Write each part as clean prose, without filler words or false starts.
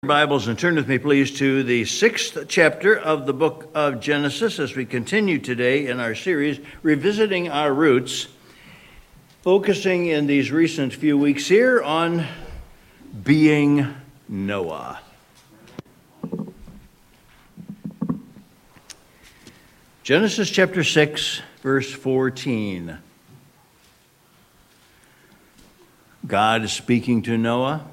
Bibles and turn with me, please, to the 6th chapter of the book of Genesis as we continue today in our series, Revisiting Our Roots, focusing in these recent few weeks here on being Noah. Genesis chapter 6, verse 14. God is speaking to Noah.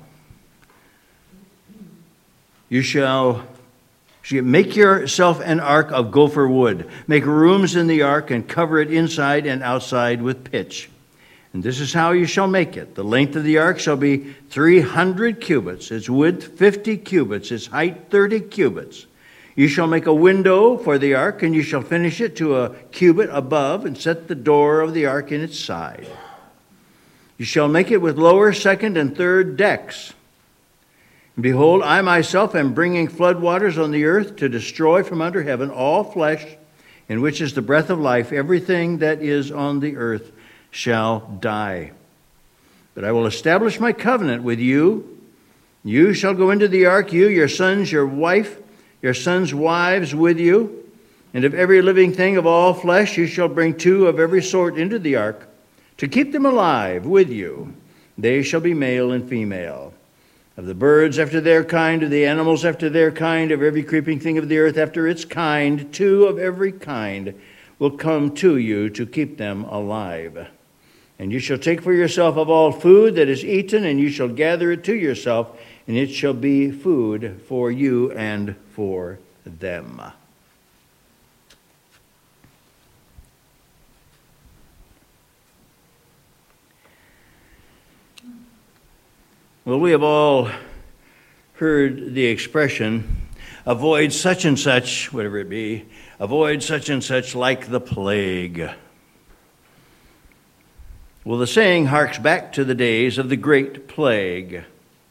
You shall make yourself an ark of gopher wood. Make rooms in the ark and cover it inside and outside with pitch. And this is how you shall make it. The length of the ark shall be 300 cubits, its width 50 cubits, its height 30 cubits. You shall make a window for the ark, and you shall finish it to a cubit above and set the door of the ark in its side. You shall make it with lower, second, and third decks. Behold, I myself am bringing floodwaters on the earth to destroy from under heaven all flesh, in which is the breath of life. Everything that is on the earth shall die. But I will establish my covenant with you. You shall go into the ark, you, your sons, your wife, your sons' wives with you. And of every living thing of all flesh you shall bring 2 of every sort into the ark, to keep them alive with you. They shall be male and female. Of the birds after their kind, of the animals after their kind, of every creeping thing of the earth after its kind, 2 of every kind will come to you to keep them alive. And you shall take for yourself of all food that is eaten, and you shall gather it to yourself, and it shall be food for you and for them. Well, we have all heard the expression, avoid such and such, whatever it be, avoid such and such like the plague. Well, the saying harks back to the days of the Great Plague.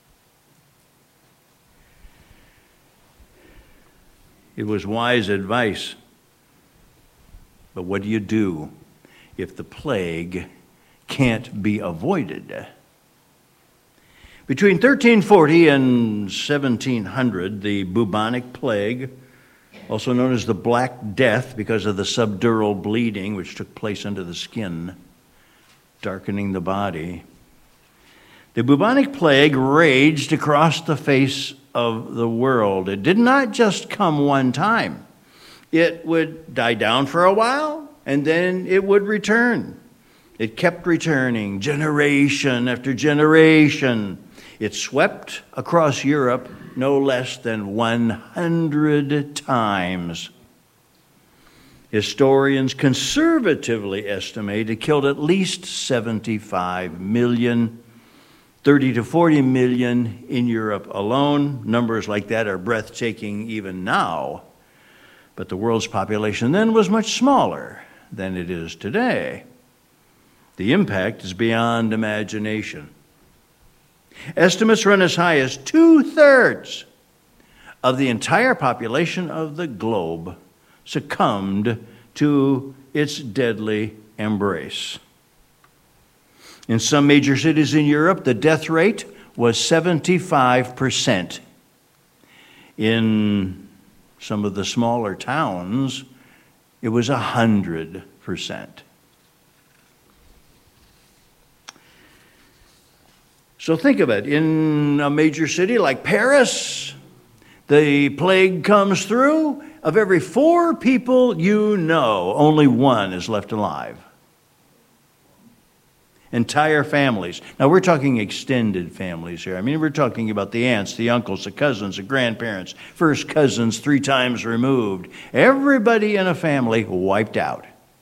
It was wise advice. But what do you do if the plague can't be avoided? Between 1340 and 1700, the bubonic plague, also known as the Black Death because of the subdural bleeding which took place under the skin, darkening the body. The bubonic plague raged across the face of the world. It did not just come one time. It would die down for a while, and then it would return. It kept returning, generation after generation. It swept across Europe no less than 100 times. Historians conservatively estimate it killed at least 75 million, 30 to 40 million in Europe alone. Numbers like that are breathtaking even now. But the world's population then was much smaller than it is today. The impact is beyond imagination. Estimates run as high as 2/3 of the entire population of the globe succumbed to its deadly embrace. In some major cities in Europe, the death rate was 75%. In some of the smaller towns, it was 100%. So think of it. In a major city like Paris, the plague comes through. Of every 4 people you know, only 1 is left alive. Entire families. Now, we're talking extended families here. I mean, we're talking about the aunts, the uncles, the cousins, the grandparents, first cousins 3 times removed. Everybody in a family wiped out.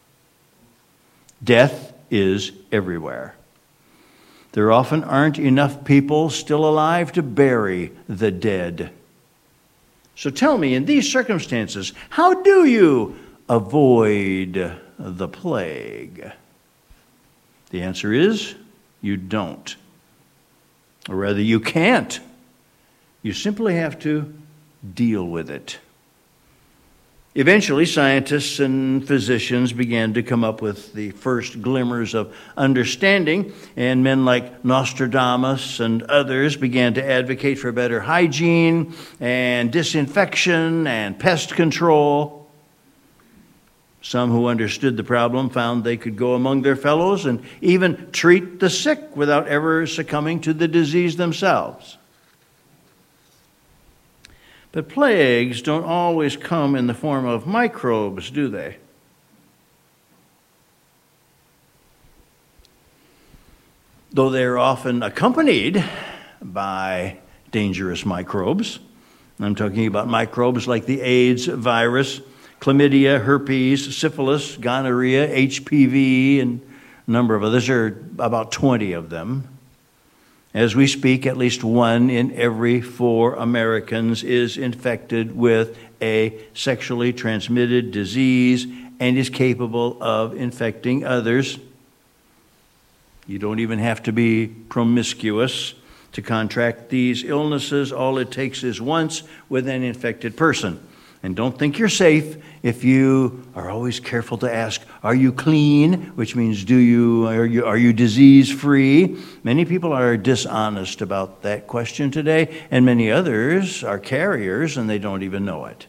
Death is everywhere. There often aren't enough people still alive to bury the dead. So tell me, in these circumstances, how do you avoid the plague? The answer is, you don't. Or rather, you can't. You simply have to deal with it. Eventually, scientists and physicians began to come up with the first glimmers of understanding, and men like Nostradamus and others began to advocate for better hygiene and disinfection and pest control. Some who understood the problem found they could go among their fellows and even treat the sick without ever succumbing to the disease themselves. But plagues don't always come in the form of microbes, do they? Though they're often accompanied by dangerous microbes. I'm talking about microbes like the AIDS virus, chlamydia, herpes, syphilis, gonorrhea, HPV, and a number of others. There are about 20 of them. As we speak, at least 1 in every 4 Americans is infected with a sexually transmitted disease and is capable of infecting others. You don't even have to be promiscuous to contract these illnesses. All it takes is once with an infected person. And don't think you're safe if you are always careful to ask, are you clean? Which means, are you disease-free? Many people are dishonest about that question today, and many others are carriers and they don't even know it.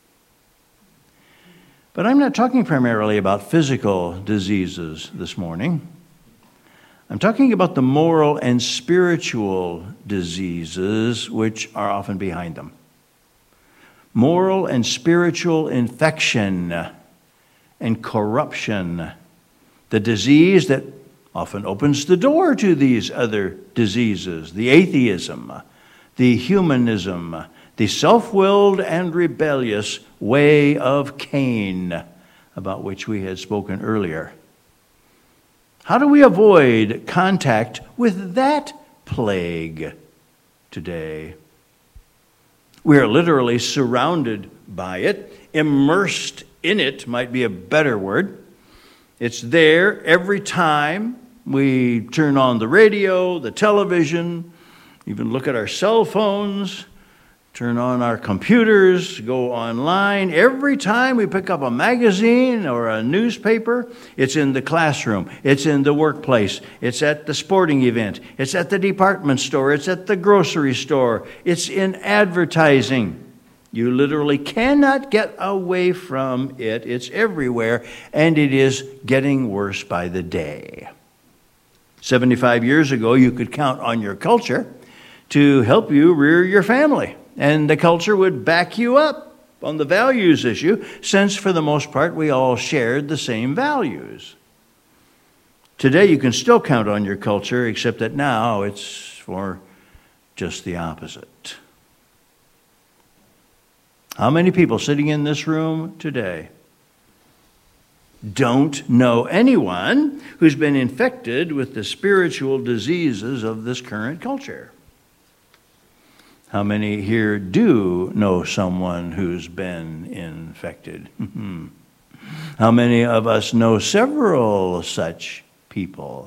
But I'm not talking primarily about physical diseases this morning. I'm talking about the moral and spiritual diseases which are often behind them. Moral and spiritual infection and corruption, the disease that often opens the door to these other diseases, the atheism, the humanism, the self-willed and rebellious way of Cain, about which we had spoken earlier. How do we avoid contact with that plague today? We are literally surrounded by it. Immersed in it might be a better word. It's there every time we turn on the radio, the television, even look at our cell phones, turn on our computers, go online. Every time we pick up a magazine or a newspaper, it's in the classroom, it's in the workplace, it's at the sporting event, it's at the department store, it's at the grocery store, it's in advertising. You literally cannot get away from it. It's everywhere, and it is getting worse by the day. 75 years ago, you could count on your culture to help you rear your family. And the culture would back you up on the values issue, since for the most part we all shared the same values. Today you can still count on your culture, except that now it's for just the opposite. How many people sitting in this room today don't know anyone who's been infected with the spiritual diseases of this current culture? How many here do know someone who's been infected? How many of us know several such people?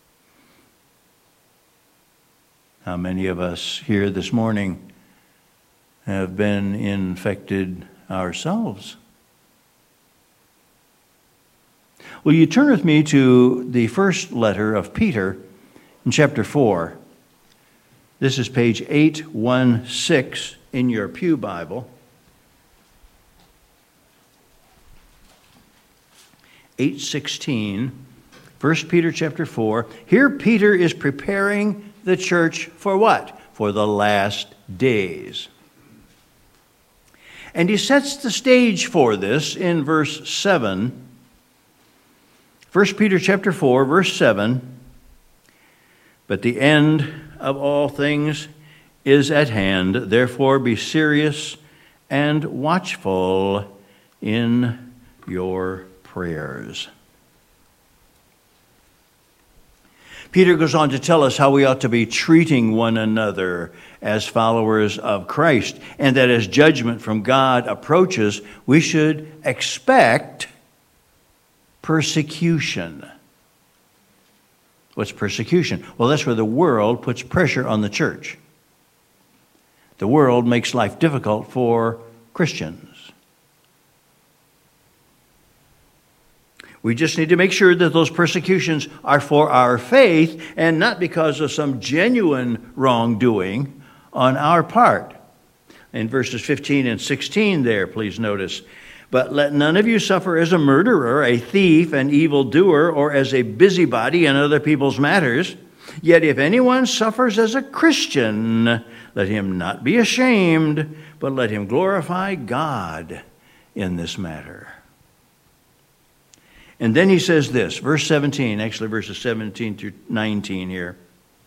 How many of us here this morning have been infected ourselves? Will you turn with me to the first letter of Peter in chapter 4? This is page 816 in your Pew Bible. 816, 1 Peter chapter 4. Here Peter is preparing the church for what? For the last days. And he sets the stage for this in verse 7. 1 Peter chapter 4, verse 7. But the end of all things is at hand. Therefore be serious and watchful in your prayers. Peter goes on to tell us how we ought to be treating one another as followers of Christ, and that as judgment from God approaches, we should expect persecution. What's persecution? Well, that's where the world puts pressure on the church. The world makes life difficult for Christians. We just need to make sure that those persecutions are for our faith and not because of some genuine wrongdoing on our part. In verses 15 and 16 there, please notice, "But let none of you suffer as a murderer, a thief, an evildoer, or as a busybody in other people's matters. Yet if anyone suffers as a Christian, let him not be ashamed, but let him glorify God in this matter." And then he says this, verse 17, actually verses 17 through 19 here.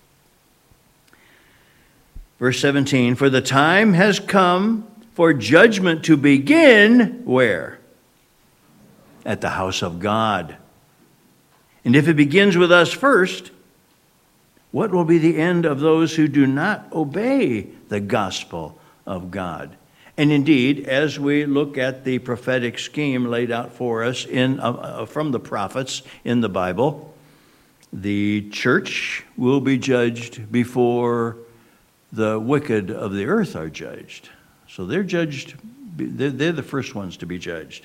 Verse 17, "For the time has come for judgment to begin," where? At the house of God. "And if it begins with us first, what will be the end of those who do not obey the gospel of God?" And indeed, as we look at the prophetic scheme laid out for us from the prophets in the Bible, the church will be judged before the wicked of the earth are judged. So they're judged, they're the first ones to be judged.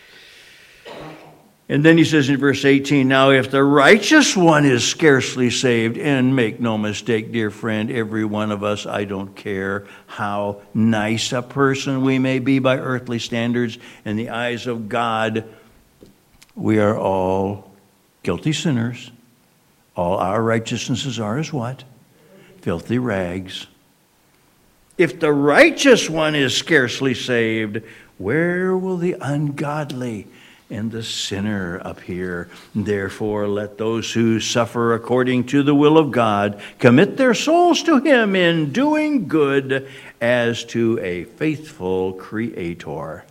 And then he says in verse 18, "Now if the righteous one is scarcely saved," and make no mistake, dear friend, every one of us, I don't care how nice a person we may be by earthly standards, in the eyes of God, we are all guilty sinners. All our righteousnesses are as what? Filthy rags. If the righteous one is scarcely saved, where will the ungodly and the sinner appear? Therefore, let those who suffer according to the will of God commit their souls to him in doing good as to a faithful Creator.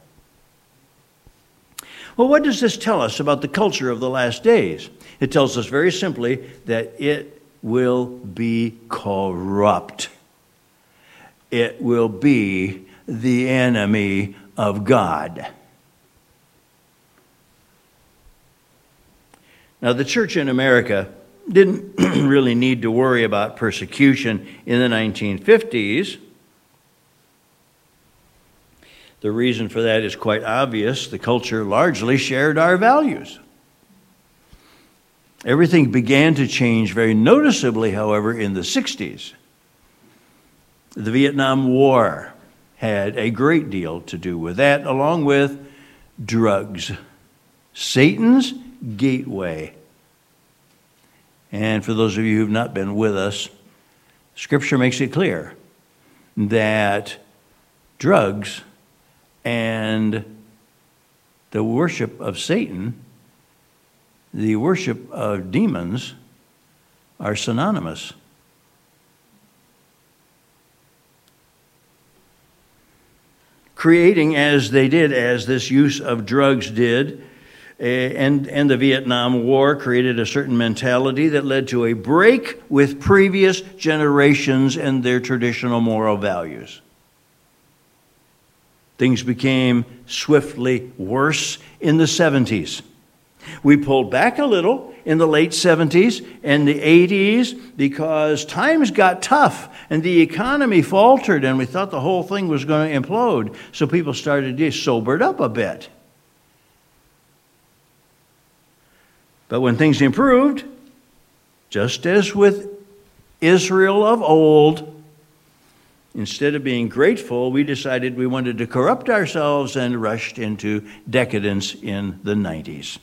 Well, what does this tell us about the culture of the last days? It tells us very simply that it will be corrupt. It will be the enemy of God. Now, the church in America didn't really need to worry about persecution in the 1950s. The reason for that is quite obvious. The culture largely shared our values. Everything began to change very noticeably, however, in the 60s. The Vietnam War had a great deal to do with that, along with drugs. Satan's gateway. And for those of you who've not been with us, Scripture makes it clear that drugs and the worship of Satan, the worship of demons, are synonymous. Creating as they did, as this use of drugs did, and the Vietnam War created a certain mentality that led to a break with previous generations and their traditional moral values. Things became swiftly worse in the 70s. We pulled back a little in the late 70s and the 80s because times got tough and the economy faltered and we thought the whole thing was going to implode. So people started to sobered up a bit. But when things improved, just as with Israel of old, instead of being grateful, we decided we wanted to corrupt ourselves and rushed into decadence in the 90s.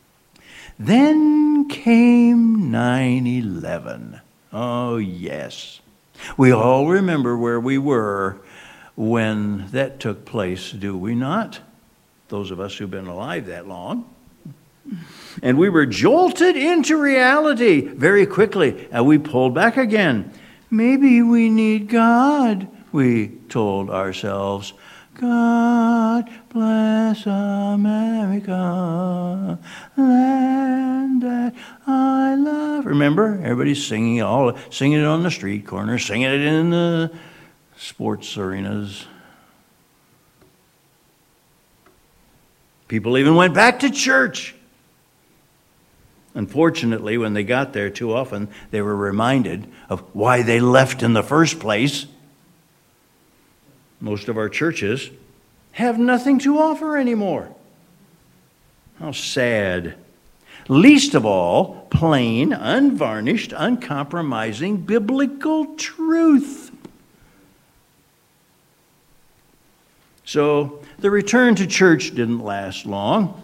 Then came 9/11. Oh, yes. We all remember where we were when that took place, do we not? Those of us who've been alive that long. And we were jolted into reality very quickly, and we pulled back again. Maybe we need God, we told ourselves. God bless America, land that I love. Remember, everybody's singing it on the street corners, singing it in the sports arenas. People even went back to church. Unfortunately, when they got there, too often they were reminded of why they left in the first place. Most of our churches have nothing to offer anymore. How sad Least of all, plain, unvarnished, uncompromising biblical truth. So the return to church didn't last long.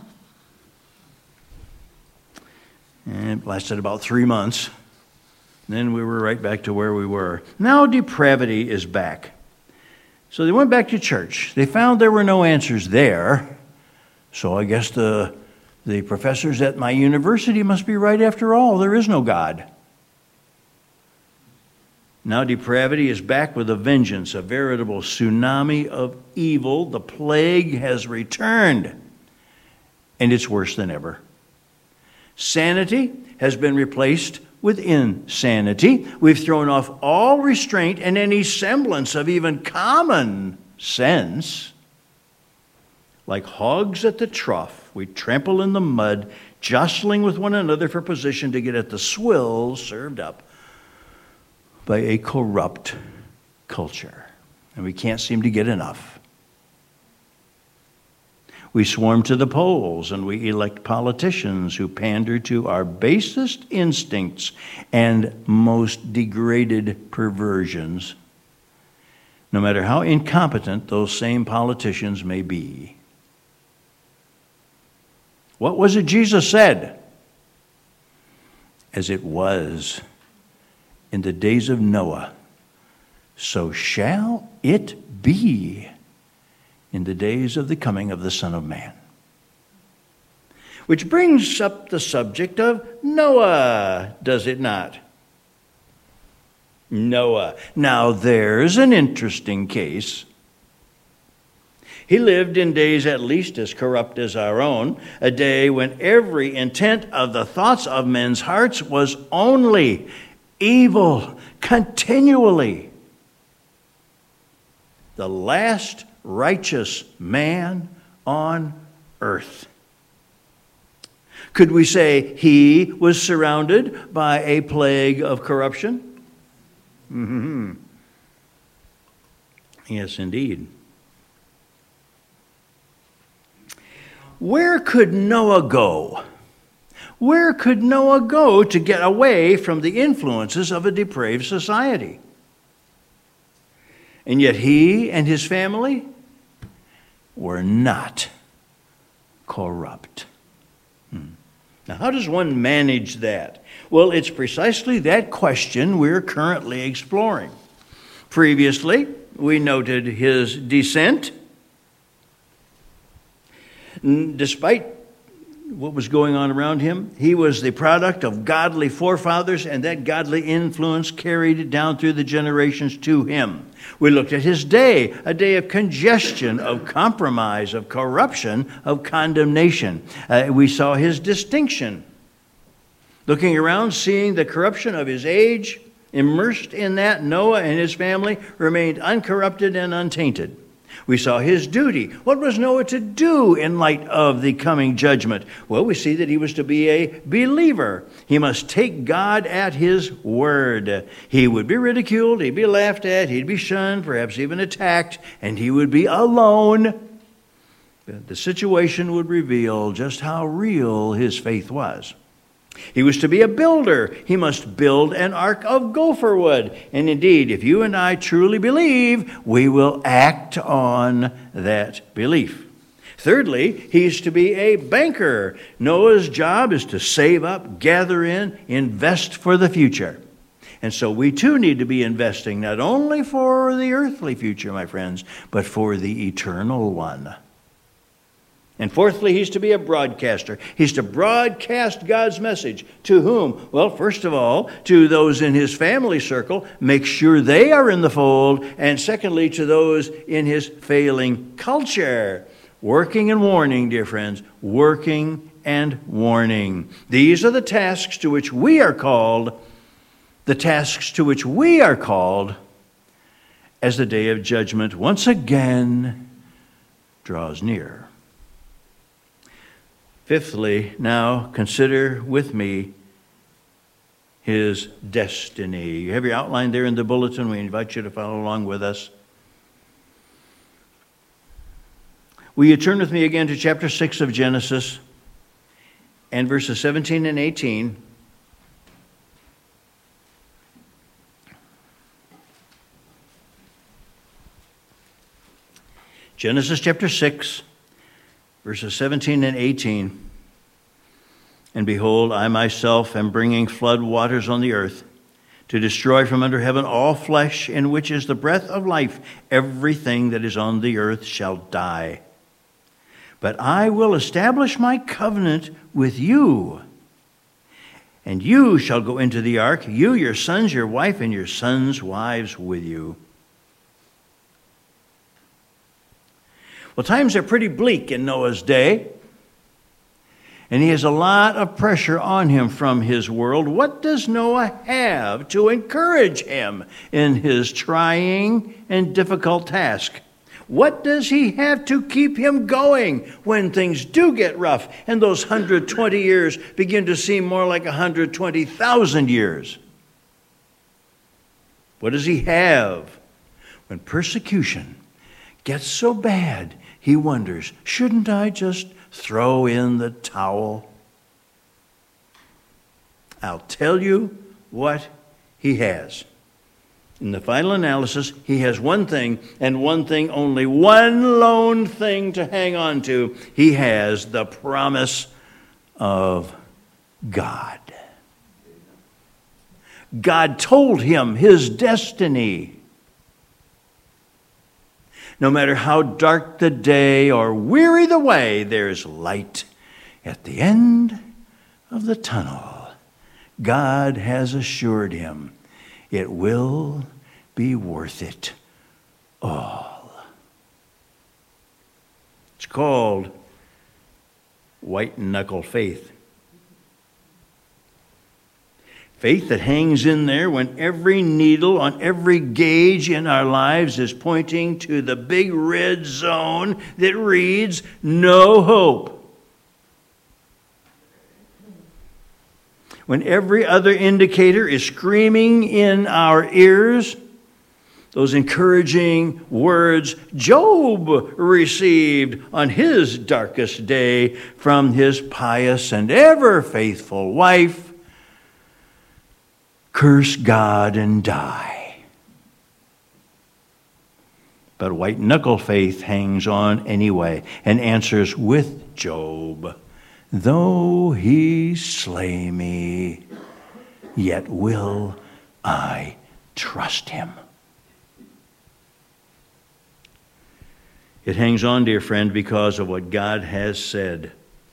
And it lasted about 3 months. Then we were right back to where we were. Now depravity is back. So they went back to church. They found there were no answers there. So I guess the professors at my university must be right after all. There is no God. Now depravity is back with a vengeance, a veritable tsunami of evil. The plague has returned, and it's worse than ever. Sanity has been replaced with insanity. We've thrown off all restraint and any semblance of even common sense. Like hogs at the trough, we trample in the mud, jostling with one another for position to get at the swills served up by a corrupt culture. And we can't seem to get enough. We swarm to the polls and we elect politicians who pander to our basest instincts and most degraded perversions, no matter how incompetent those same politicians may be. What was it Jesus said? As it was in the days of Noah, so shall it be in the days of the coming of the Son of Man. Which brings up the subject of Noah, does it not? Noah. Now there's an interesting case. He lived in days at least as corrupt as our own, a day when every intent of the thoughts of men's hearts was only evil, continually. The last righteous man on earth. Could we say he was surrounded by a plague of corruption? Mm-hmm. Yes, indeed. Where could Noah go? Where could Noah go to get away from the influences of a depraved society? And yet he and his family were not corrupt. Now, how does one manage that? Well, it's precisely that question we're currently exploring. Previously, we noted his descent. Despite what was going on around him, he was the product of godly forefathers, and that godly influence carried down through the generations to him. We looked at his day, a day of congestion, of compromise, of corruption, of condemnation. We saw his distinction. Looking around, seeing the corruption of his age, immersed in that, Noah and his family remained uncorrupted and untainted. We saw his duty. What was Noah to do in light of the coming judgment? Well, we see that he was to be a believer. He must take God at his word. He would be ridiculed, he'd be laughed at, he'd be shunned, perhaps even attacked, and he would be alone. The situation would reveal just how real his faith was. He was to be a builder. He must build an ark of gopher wood. And indeed, if you and I truly believe, we will act on that belief. Thirdly, he's to be a banker. Noah's job is to save up, gather in, invest for the future. And so we too need to be investing not only for the earthly future, my friends, but for the eternal one. And fourthly, he's to be a broadcaster. He's to broadcast God's message. To whom? Well, first of all, to those in his family circle. Make sure they are in the fold. And secondly, to those in his failing culture. Working and warning, dear friends. Working and warning. These are the tasks to which we are called. The tasks to which we are called as the day of judgment once again draws near. Fifthly, now consider with me his destiny. You have your outline there in the bulletin. We invite you to follow along with us. Will you turn with me again to chapter 6 of Genesis? and verses 17 and 18. Genesis chapter 6, verses 17 and 18. And behold, I myself am bringing flood waters on the earth, to destroy from under heaven all flesh, in which is the breath of life. Everything that is on the earth shall die. But I will establish my covenant with you. And you shall go into the ark, you, your sons, your wife, and your sons' wives with you. Well, times are pretty bleak in Noah's day. And he has a lot of pressure on him from his world. What does Noah have to encourage him in his trying and difficult task? What does he have to keep him going when things do get rough and those 120 years begin to seem more like 120,000 years? What does he have when persecution gets so bad he wonders, shouldn't I just throw in the towel? I'll tell you what he has. In the final analysis, he has one thing, and one thing only, one lone thing to hang on to. He has the promise of God. God told him his destiny. No matter how dark the day or weary the way, there's light at the end of the tunnel. God has assured him it will be worth it all. It's called white-knuckle faith. Faith that hangs in there when every needle on every gauge in our lives is pointing to the big red zone that reads, no hope. When every other indicator is screaming in our ears, those encouraging words Job received on his darkest day from his pious and ever faithful wife, curse God and die. But white-knuckle faith hangs on anyway and answers with Job, though he slay me, yet will I trust him. It hangs on, dear friend, because of what God has said.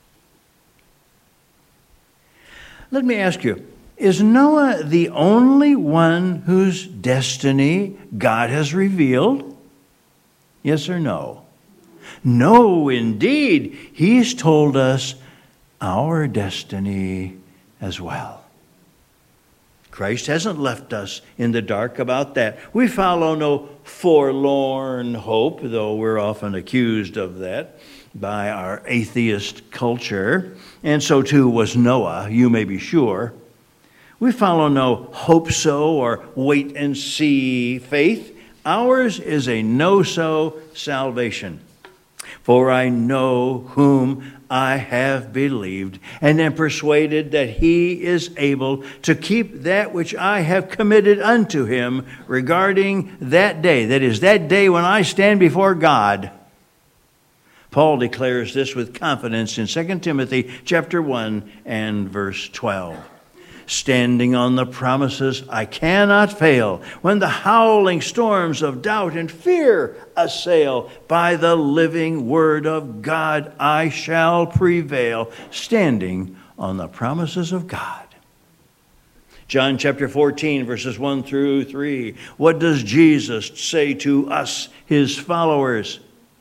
Let me ask you, is Noah the only one whose destiny God has revealed? Yes or no? No, indeed. He's told us our destiny as well. Christ hasn't left us in the dark about that. We follow no forlorn hope, though we're often accused of that by our atheist culture. And so too was Noah, you may be sure. We follow no hope-so or wait-and-see faith. Ours is a no-so salvation. For I know whom I have believed, and am persuaded that he is able to keep that which I have committed unto him regarding that day. That is, that day when I stand before God. Paul declares this with confidence in 2 Timothy chapter 1 and verse 12. Standing on the promises I cannot fail, when the howling storms of doubt and fear assail, by the living word of God I shall prevail, standing on the promises of God. John chapter 14, verses 1 through 3. What does Jesus say to us, his followers?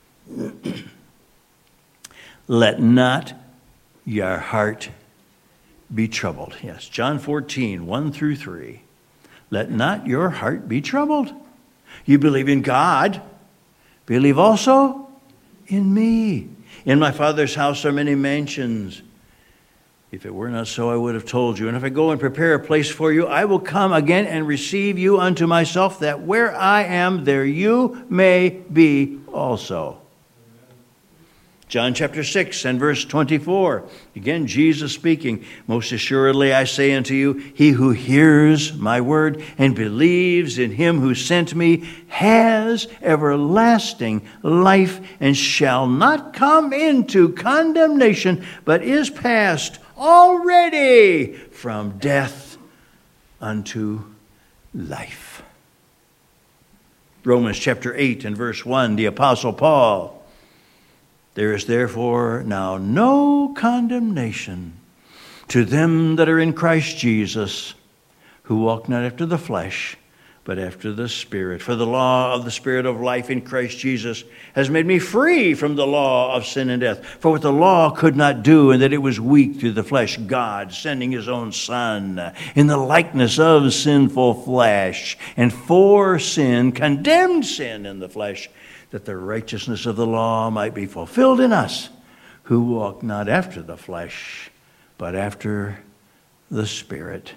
Let not your heart be troubled. Yes, John 14, 1 through 3. Let not your heart be troubled. You believe in God. Believe also in me. In my Father's house are many mansions. If it were not so, I would have told you. And if I go and prepare a place for you, I will come again and receive you unto myself, that where I am, there you may be also. John chapter 6 and verse 24. Again, Jesus speaking, most assuredly I say unto you, he who hears my word and believes in him who sent me has everlasting life and shall not come into condemnation, but is passed already from death unto life. Romans chapter 8 and verse 1, the Apostle Paul. There is therefore now no condemnation to them that are in Christ Jesus, who walk not after the flesh, but after the Spirit. For the law of the Spirit of life in Christ Jesus has made me free from the law of sin and death. For what the law could not do, and that it was weak through the flesh, God, sending his own Son in the likeness of sinful flesh, and for sin, condemned sin in the flesh, that the righteousness of the law might be fulfilled in us, who walk not after the flesh, but after the Spirit.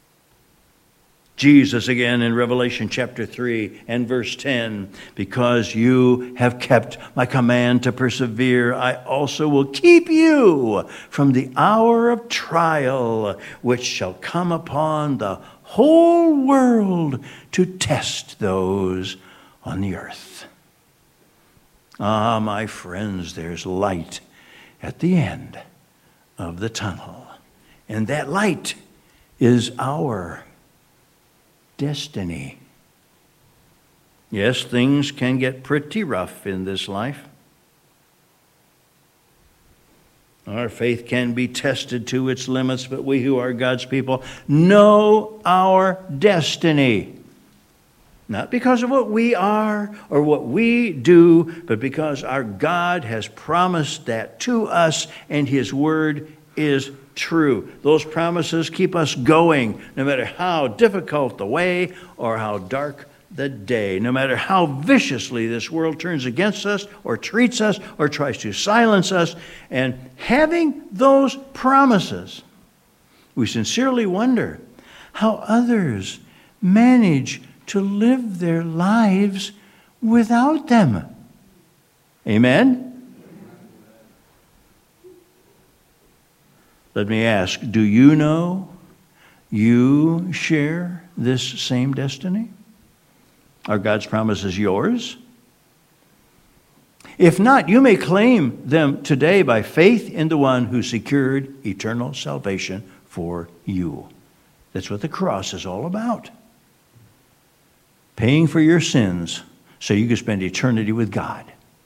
Jesus again in Revelation chapter 3 and verse 10, because you have kept my command to persevere, I also will keep you from the hour of trial, which shall come upon the whole world to test those on the earth. Ah, my friends, there's light at the end of the tunnel. And that light is our destiny. Yes, things can get pretty rough in this life. Our faith can be tested to its limits, but we who are God's people know our destiny. Not because of what we are or what we do, but because our God has promised that to us, and his word is true. Those promises keep us going, no matter how difficult the way or how dark the day, no matter how viciously this world turns against us or treats us or tries to silence us. And having those promises, we sincerely wonder how others manage to live their lives without them. Amen? Let me ask, do you know you share this same destiny? Are God's promises yours? If not, you may claim them today by faith in the one who secured eternal salvation for you. That's what the cross is all about. Paying for your sins so you can spend eternity with God.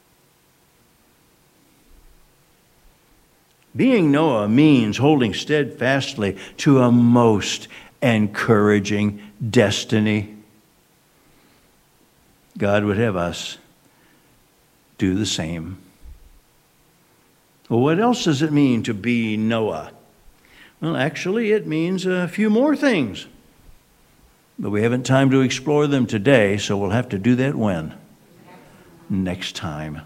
Being Noah means holding steadfastly to a most encouraging destiny. God would have us do the same. Well, what else does it mean to be Noah? Well, actually, it means a few more things. But we haven't time to explore them today, so we'll have to do that when? Next time.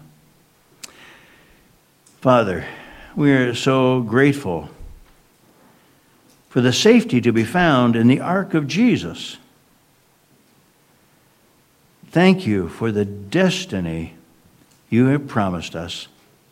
Father, we are so grateful for the safety to be found in the ark of Jesus. Thank you for the destiny you have promised us.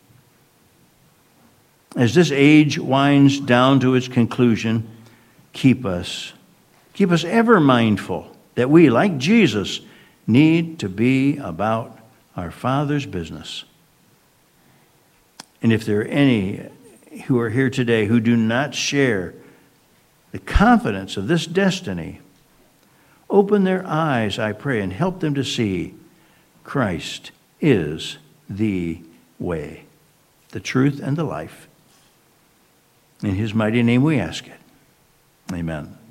As this age winds down to its conclusion, keep us ever mindful that we, like Jesus, need to be about our Father's business. And if there are any who are here today who do not share the confidence of this destiny, open their eyes, I pray, and help them to see Christ is the way, the truth, and the life. In his mighty name we ask it. Amen.